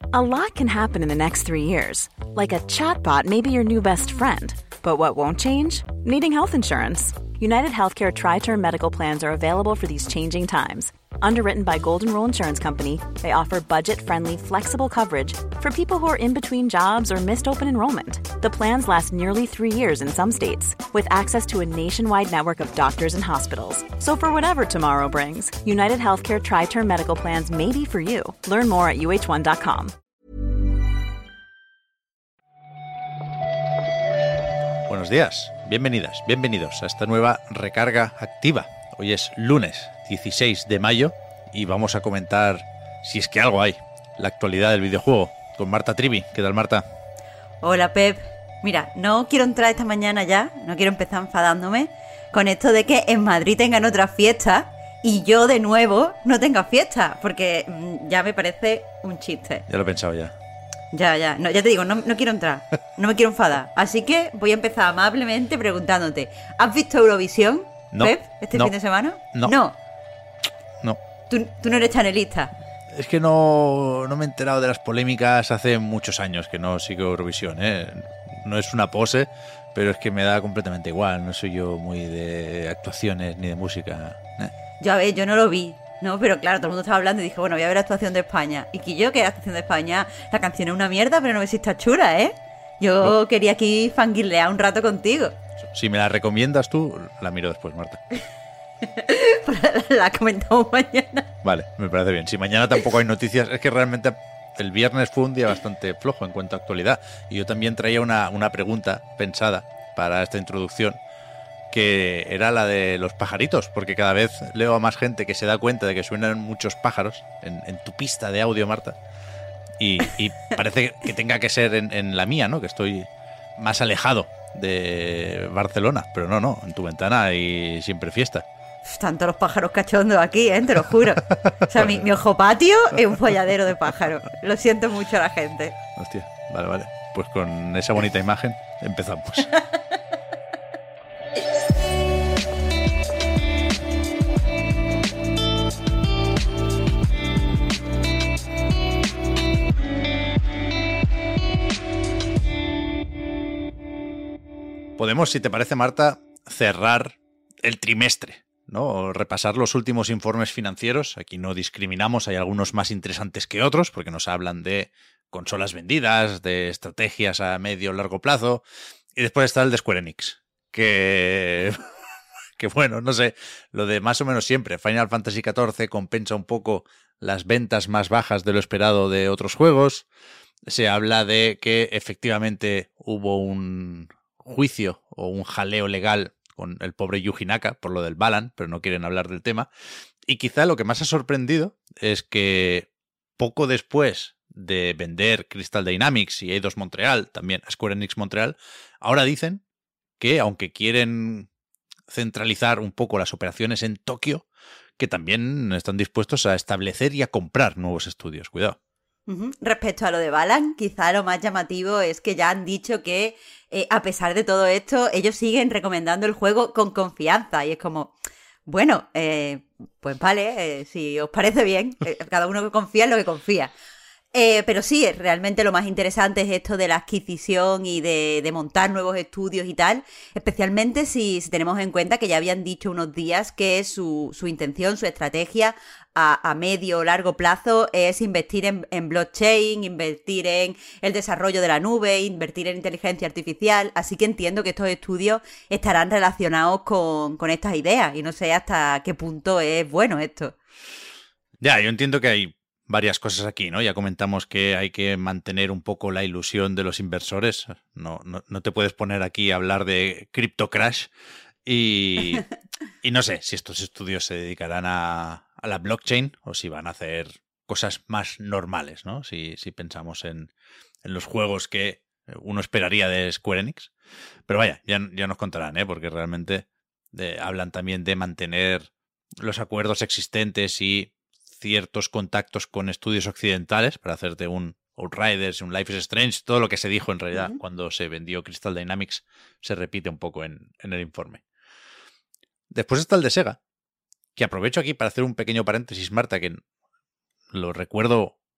A lot can happen in the next 3 years. Like a chatbot may be your new best friend. But what won't change? Needing health insurance. United Healthcare Tri-Term Medical Plans are available for these changing times. Underwritten by Golden Rule Insurance Company, they offer budget-friendly, flexible coverage for people who are in between jobs or missed open enrollment. The plans last nearly 3 years in some states, with access to a nationwide network of doctors and hospitals. So for whatever tomorrow brings, United Healthcare Tri-Term Medical Plans may be for you. Learn more at uh1.com. Buenos días, bienvenidas, bienvenidos a esta nueva recarga activa. Hoy es lunes 16 de mayo y vamos a comentar, si es que algo hay, la actualidad del videojuego con Marta Trivi. ¿Qué tal, Marta? Hola, Pep. Mira, no quiero entrar esta mañana ya, no quiero empezar enfadándome con esto de que en Madrid tengan otra fiesta y yo de nuevo no tenga fiesta, porque ya me parece un chiste. Ya lo he pensado ya. Ya, no, ya te digo, no quiero entrar, no me quiero enfadar. Así que voy a empezar amablemente preguntándote, ¿has visto Eurovisión, no, Pep, este fin de semana? No. ¿Tú no eres chanelista? Es que no me he enterado de las polémicas hace muchos años que no sigo Eurovisión, ¿eh? No es una pose, pero es que me da completamente igual. No soy yo muy de actuaciones ni de música. Ya ves, yo no lo vi. No, pero claro, todo el mundo estaba hablando y dije, bueno, voy a ver la actuación de España. Y que yo, que la actuación de España, la canción es una mierda, pero no ves si está chula, ¿eh? Yo quería aquí fangirlear un rato contigo. Si me la recomiendas tú, la miro después, Marta. La comentamos mañana. Vale, me parece bien. Si mañana tampoco hay noticias, es que realmente el viernes fue un día bastante flojo en cuanto a actualidad. Y yo también traía una pregunta pensada para esta introducción, que era la de los pajaritos, porque cada vez leo a más gente que se da cuenta de que suenan muchos pájaros en tu pista de audio, Marta, y parece que tenga que ser en la mía, ¿no? Que estoy más alejado de Barcelona, pero no, en tu ventana hay siempre fiesta. Tanto los pájaros cachondos aquí, te lo juro. O sea, mi ojo patio es un folladero de pájaros. Lo siento mucho a la gente. Hostia, vale. Pues con esa bonita imagen empezamos. Podemos, si te parece, Marta, cerrar el trimestre, ¿no? O repasar los últimos informes financieros. Aquí no discriminamos, hay algunos más interesantes que otros, porque nos hablan de consolas vendidas, de estrategias a medio o largo plazo. Y después está el de Square Enix, que bueno, no sé, lo de más o menos siempre. Final Fantasy XIV compensa un poco las ventas más bajas de lo esperado de otros juegos. Se habla de que efectivamente hubo un juicio o un jaleo legal con el pobre Yuji Naka por lo del Balan, pero no quieren hablar del tema. Y quizá lo que más ha sorprendido es que poco después de vender Crystal Dynamics y Eidos Montreal, también a Square Enix Montreal, ahora dicen que, aunque quieren centralizar un poco las operaciones en Tokio, que también están dispuestos a establecer y a comprar nuevos estudios. Cuidado. Respecto a lo de Balan, quizá lo más llamativo es que ya han dicho que a pesar de todo esto, ellos siguen recomendando el juego con confianza. Y es como, bueno, pues vale, si os parece bien, cada uno que confía en lo que confía. Pero sí, realmente lo más interesante es esto de la adquisición y de montar nuevos estudios y tal, especialmente si tenemos en cuenta que ya habían dicho unos días que su intención, su estrategia a medio o largo plazo es invertir en blockchain, invertir en el desarrollo de la nube, invertir en inteligencia artificial, así que entiendo que estos estudios estarán relacionados con estas ideas y no sé hasta qué punto es bueno esto. Ya, yo entiendo que hay varias cosas aquí, ¿no? Ya comentamos que hay que mantener un poco la ilusión de los inversores. No te puedes poner aquí a hablar de Crypto Crash y no sé si estos estudios se dedicarán a la blockchain o si van a hacer cosas más normales, ¿no? Si pensamos en los juegos que uno esperaría de Square Enix. Pero vaya, ya nos contarán, ¿eh? Porque realmente hablan también de mantener los acuerdos existentes y ciertos contactos con estudios occidentales para hacerte un Outriders, un Life is Strange, todo lo que se dijo en realidad cuando se vendió Crystal Dynamics se repite un poco en el informe. Después está el de Sega, que aprovecho aquí para hacer un pequeño paréntesis, Marta, que lo recuerdo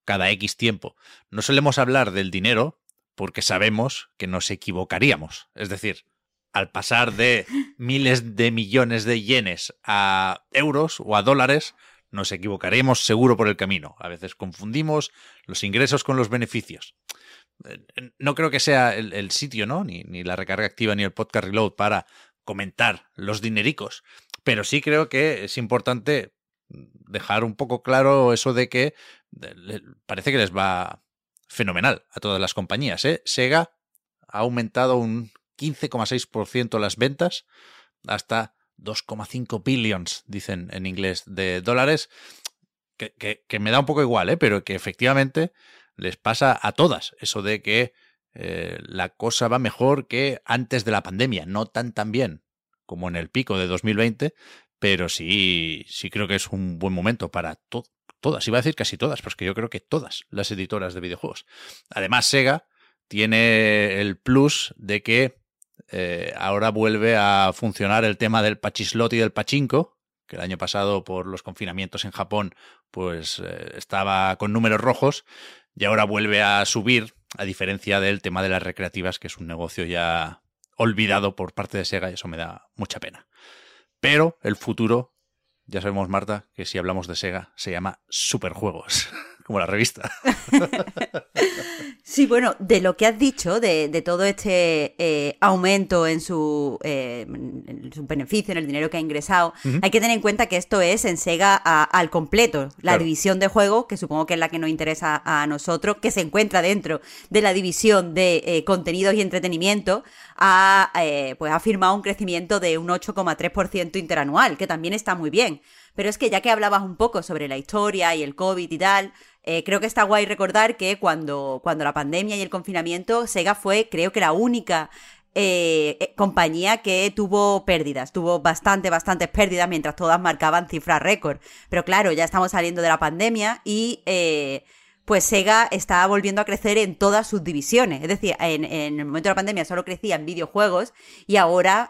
cada X tiempo. No solemos hablar del dinero porque sabemos que nos equivocaríamos. Es decir, al pasar de miles de millones de yenes a euros o a dólares, nos equivocaremos seguro por el camino. A veces confundimos los ingresos con los beneficios. No creo que sea el sitio, ¿no? Ni la recarga activa ni el podcast reload para comentar los dinericos. Pero sí creo que es importante dejar un poco claro eso de que parece que les va fenomenal a todas las compañías, ¿eh? Sega ha aumentado un 15,6% las ventas hasta 2,5 billions, dicen en inglés, de dólares, que me da un poco igual, ¿eh? Pero que efectivamente les pasa a todas eso de que la cosa va mejor que antes de la pandemia, no tan bien como en el pico de 2020, pero sí creo que es un buen momento para todas, iba a decir casi todas, porque yo creo que todas las editoras de videojuegos. Además, Sega tiene el plus de que ahora vuelve a funcionar el tema del pachislot y del pachinko, que el año pasado por los confinamientos en Japón pues estaba con números rojos y ahora vuelve a subir, a diferencia del tema de las recreativas, que es un negocio ya olvidado por parte de Sega y eso me da mucha pena. Pero el futuro, ya sabemos, Marta, que si hablamos de Sega se llama Superjuegos, como la revista. Sí, bueno, de lo que has dicho, de todo este aumento en su beneficio, en el dinero que ha ingresado, hay que tener en cuenta que esto es en Sega al completo. La división de juegos, que supongo que es la que nos interesa a nosotros, que se encuentra dentro de la división de contenidos y entretenimiento, ha firmado un crecimiento de un 8,3% interanual, que también está muy bien. Pero es que ya que hablabas un poco sobre la historia y el COVID y tal, creo que está guay recordar que cuando la pandemia y el confinamiento, Sega fue, creo que la única compañía que tuvo pérdidas. Tuvo bastantes pérdidas mientras todas marcaban cifras récord. Pero claro, ya estamos saliendo de la pandemia y pues Sega está volviendo a crecer en todas sus divisiones. Es decir, en el momento de la pandemia solo crecía en videojuegos y ahora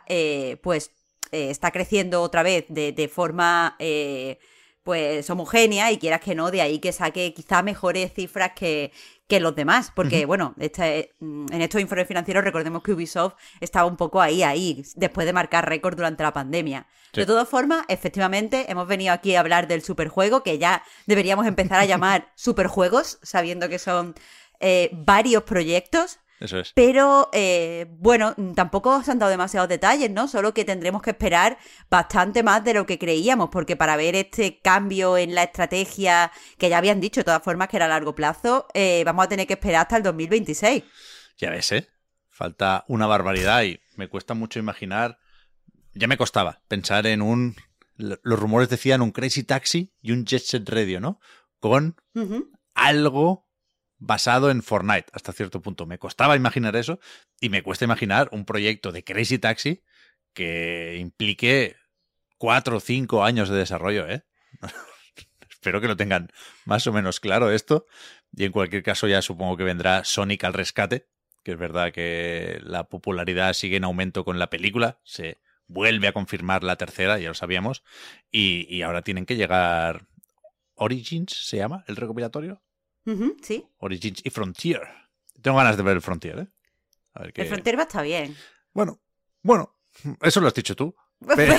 está creciendo otra vez de forma pues homogénea y quieras que no, de ahí que saque quizá mejores cifras que los demás, porque bueno, en estos informes financieros recordemos que Ubisoft estaba un poco ahí, después de marcar récord durante la pandemia. Sí. De todas formas, efectivamente, hemos venido aquí a hablar del superjuego, que ya deberíamos empezar a llamar superjuegos, sabiendo que son varios proyectos. Eso es. Pero, bueno, tampoco se han dado demasiados detalles, ¿no? Solo que tendremos que esperar bastante más de lo que creíamos, porque para ver este cambio en la estrategia, que ya habían dicho de todas formas que era a largo plazo, vamos a tener que esperar hasta el 2026. Ya ves, ¿eh? Falta una barbaridad y me cuesta mucho imaginar, ya me costaba pensar en los rumores decían un Crazy Taxi y un Jet Set Radio, ¿no? Con algo basado en Fortnite, hasta cierto punto. Me costaba imaginar eso y me cuesta imaginar un proyecto de Crazy Taxi que implique 4 o 5 años de desarrollo, ¿eh? Espero que lo tengan más o menos claro esto y en cualquier caso ya supongo que vendrá Sonic al rescate, que es verdad que la popularidad sigue en aumento con la película, se vuelve a confirmar la tercera, ya lo sabíamos, y ahora tienen que llegar Origins, ¿se llama el recopilatorio? Sí. Origins y Frontier. Tengo ganas de ver el Frontier, ¿eh? A ver qué... El Frontier va a estar bien. Bueno, eso lo has dicho tú. Pero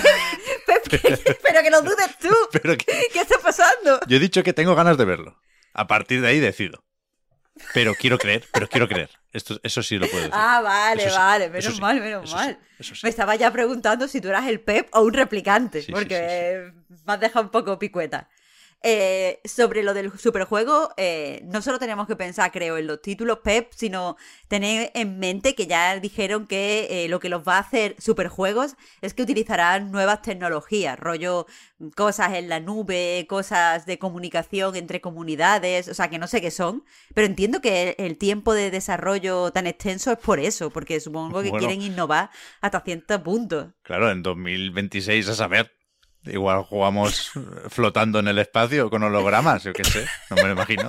que lo dudes tú. ¿Qué está pasando? Yo he dicho que tengo ganas de verlo. A partir de ahí decido. Pero quiero creer. Eso sí lo puedo decir. Ah, vale. Menos mal. Sí. Me estaba ya preguntando si tú eras el Pep o un replicante. Sí, porque me has dejado un poco picueta. Sobre lo del superjuego, no solo tenemos que pensar, creo, en los títulos Pep, sino tener en mente que ya dijeron que lo que los va a hacer superjuegos es que utilizarán nuevas tecnologías, rollo cosas en la nube, cosas de comunicación entre comunidades, o sea, que no sé qué son, pero entiendo que el tiempo de desarrollo tan extenso es por eso, porque supongo que quieren innovar hasta ciertos puntos. Claro, en 2026 a saber. Igual jugamos flotando en el espacio con hologramas, yo qué sé. No me lo imagino.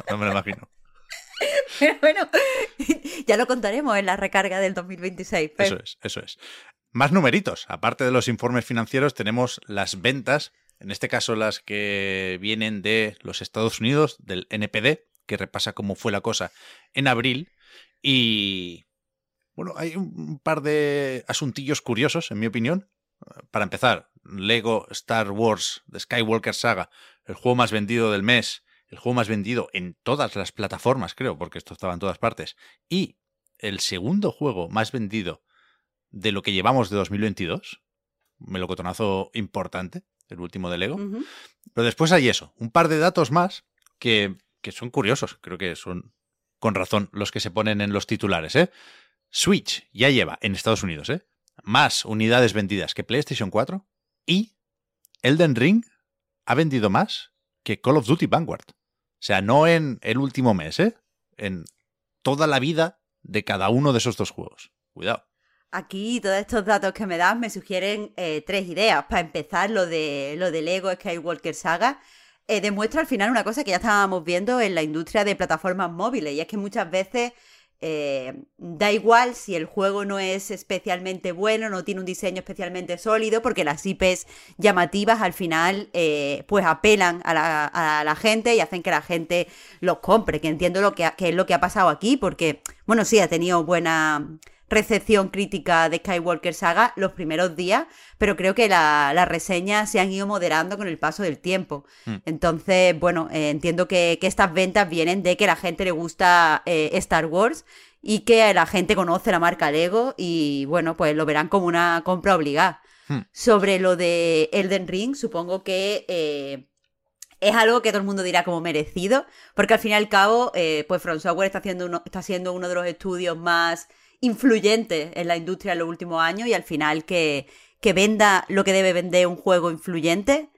Pero bueno, ya lo contaremos en la recarga del 2026. Pero... Eso es. Más numeritos. Aparte de los informes financieros, tenemos las ventas, en este caso las que vienen de los Estados Unidos, del NPD, que repasa cómo fue la cosa en abril. Y bueno, hay un par de asuntillos curiosos, en mi opinión. Para empezar, Lego Star Wars The Skywalker Saga, el juego más vendido del mes, el juego más vendido en todas las plataformas, creo, porque esto estaba en todas partes, y el segundo juego más vendido de lo que llevamos de 2022, melocotonazo importante, el último de Lego. Ujú. Pero después hay eso, un par de datos más que son curiosos, creo que son con razón los que se ponen en los titulares, ¿eh? Switch ya lleva en Estados Unidos, más unidades vendidas que PlayStation 4 y Elden Ring ha vendido más que Call of Duty Vanguard. O sea, no en el último mes, en toda la vida de cada uno de esos dos juegos. Cuidado. Aquí todos estos datos que me das me sugieren 3 ideas. Para empezar, lo de Lego Skywalker Saga demuestra al final una cosa que ya estábamos viendo en la industria de plataformas móviles, y es que muchas veces da igual si el juego no es especialmente bueno, no tiene un diseño especialmente sólido, porque las IPs llamativas al final pues apelan a la gente y hacen que la gente los compre, que entiendo que es lo que ha pasado aquí, porque bueno, sí, ha tenido buena recepción crítica de Skywalker Saga los primeros días, pero creo que las reseñas se han ido moderando con el paso del tiempo. Entonces, bueno, entiendo que estas ventas vienen de que a la gente le gusta Star Wars y que la gente conoce la marca Lego y, bueno, pues lo verán como una compra obligada. Sobre lo de Elden Ring, supongo que es algo que todo el mundo dirá como merecido, porque al fin y al cabo, pues From Software está siendo uno de los estudios más influyentes en la industria en los últimos años, y al final que venda lo que debe vender un juego influyente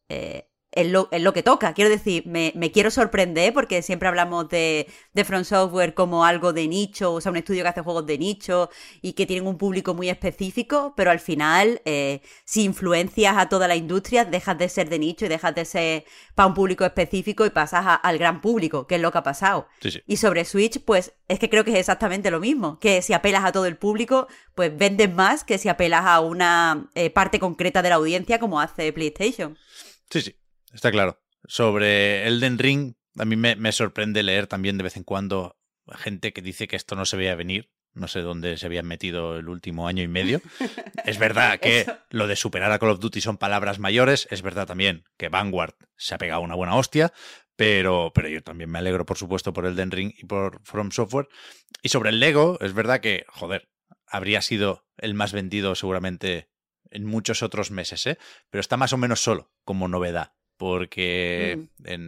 es lo que toca. Quiero decir, me quiero sorprender porque siempre hablamos de From Software como algo de nicho, o sea, un estudio que hace juegos de nicho y que tienen un público muy específico, pero al final, si influencias a toda la industria, dejas de ser de nicho y dejas de ser para un público específico y pasas al gran público, que es lo que ha pasado. Sí, sí. Y sobre Switch, pues es que creo que es exactamente lo mismo, que si apelas a todo el público, pues vendes más que si apelas a una parte concreta de la audiencia como hace PlayStation. Sí, sí. Está claro. Sobre Elden Ring, a mí me sorprende leer también de vez en cuando gente que dice que esto no se veía venir. No sé dónde se habían metido el último año y medio. Es verdad que lo de superar a Call of Duty son palabras mayores. Es verdad también que Vanguard se ha pegado una buena hostia. Pero yo también me alegro, por supuesto, por Elden Ring y por From Software. Y sobre el Lego, es verdad que, joder, habría sido el más vendido seguramente en muchos otros meses, pero está más o menos solo como novedad. Porque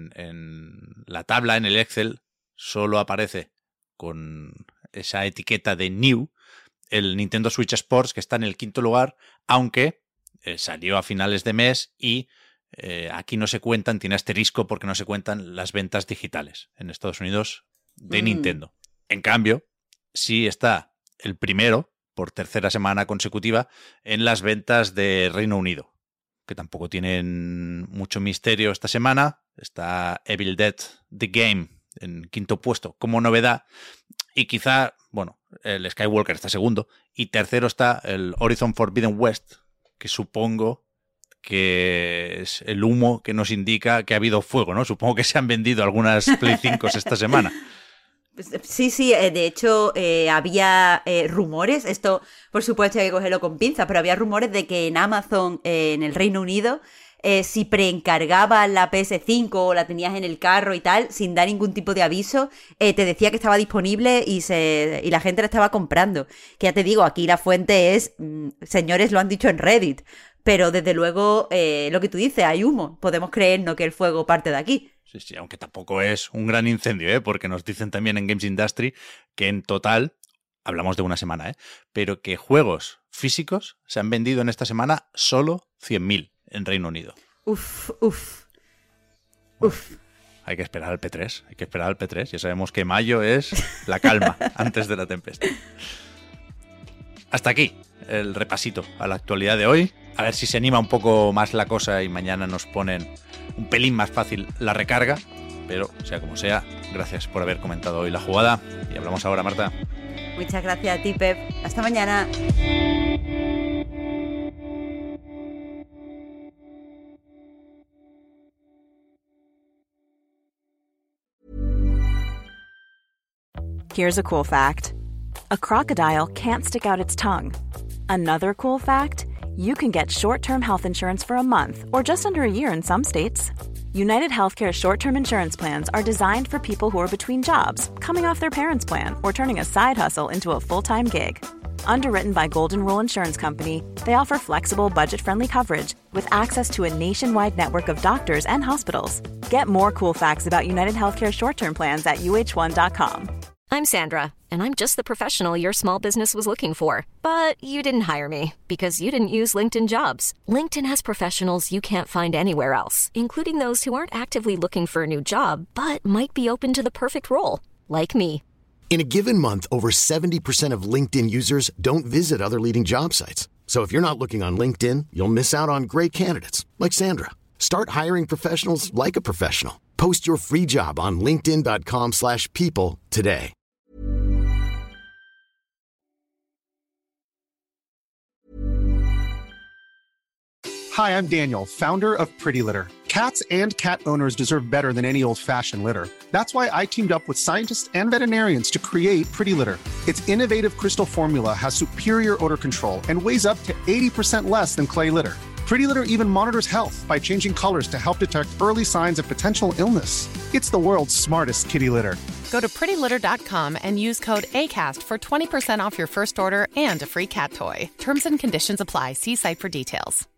en la tabla, en el Excel, solo aparece con esa etiqueta de New el Nintendo Switch Sports, que está en el 5º lugar, aunque salió a finales de mes y aquí no se cuentan, tiene asterisco porque no se cuentan las ventas digitales en Estados Unidos de Nintendo. En cambio, sí está el primero, por tercera semana consecutiva, en las ventas de Reino Unido, que tampoco tienen mucho misterio esta semana. Está Evil Dead The Game en 5º puesto como novedad, y quizá, bueno, el Skywalker está segundo, y tercero está el Horizon Forbidden West, que supongo que es el humo que nos indica que ha habido fuego, ¿no? Supongo que se han vendido algunas Play 5 esta semana. Sí, de hecho había rumores, esto por supuesto hay que cogerlo con pinzas, pero había rumores de que en Amazon, en el Reino Unido, si preencargabas la PS5 o la tenías en el carro y tal, sin dar ningún tipo de aviso, te decía que estaba disponible y la gente la estaba comprando. Que ya te digo, aquí la fuente es, señores lo han dicho en Reddit, pero desde luego lo que tú dices, hay humo, podemos creernos que el fuego parte de aquí. Sí, sí, aunque tampoco es un gran incendio, porque nos dicen también en Games Industry que en total, hablamos de una semana, pero que juegos físicos se han vendido en esta semana solo 100.000 en Reino Unido. Uf. Hay que esperar al P3, ya sabemos que mayo es la calma antes de la tempestad. Hasta aquí el repasito a la actualidad de hoy. A ver si se anima un poco más la cosa y mañana nos ponen un pelín más fácil la recarga. Pero, sea como sea, gracias por haber comentado hoy la jugada. Y hablamos ahora, Marta. Muchas gracias a ti, Pep. Hasta mañana. Here's a cool fact. A crocodile can't stick out its tongue. Another cool fact, you can get short-term health insurance for a month or just under a year in some states. United Healthcare short-term insurance plans are designed for people who are between jobs, coming off their parents' plan, or turning a side hustle into a full-time gig. Underwritten by Golden Rule Insurance Company, they offer flexible, budget-friendly coverage with access to a nationwide network of doctors and hospitals. Get more cool facts about United Healthcare short-term plans at uh1.com. I'm Sandra, and I'm just the professional your small business was looking for. But you didn't hire me because you didn't use LinkedIn Jobs. LinkedIn has professionals you can't find anywhere else, including those who aren't actively looking for a new job, but might be open to the perfect role, like me. In a given month, over 70% of LinkedIn users don't visit other leading job sites. So if you're not looking on LinkedIn, you'll miss out on great candidates like Sandra. Start hiring professionals like a professional. Post your free job on linkedin.com/people today. Hi, I'm Daniel, founder of Pretty Litter. Cats and cat owners deserve better than any old-fashioned litter. That's why I teamed up with scientists and veterinarians to create Pretty Litter. Its innovative crystal formula has superior odor control and weighs up to 80% less than clay litter. Pretty Litter even monitors health by changing colors to help detect early signs of potential illness. It's the world's smartest kitty litter. Go to prettylitter.com and use code ACAST for 20% off your first order and a free cat toy. Terms and conditions apply. See site for details.